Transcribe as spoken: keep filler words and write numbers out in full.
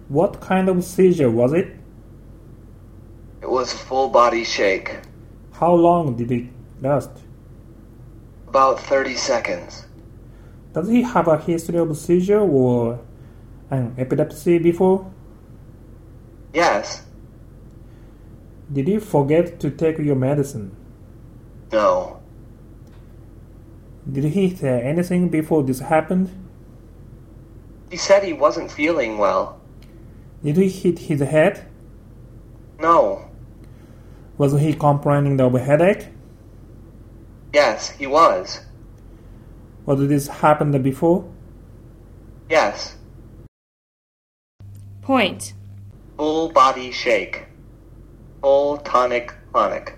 What kind of seizure was it? It was a full body shake. How long did it last? About thirty seconds. Does he have a history of seizure or an epilepsy before? Yes. Did you forget to take your medicine? No. Did he say anything before this happened? He said he wasn't feeling well. Did he hit his head? No. Was he complaining of a headache? Yes, he was. Was this happened before? Yes. Point. Full body shake. Full tonic clonic.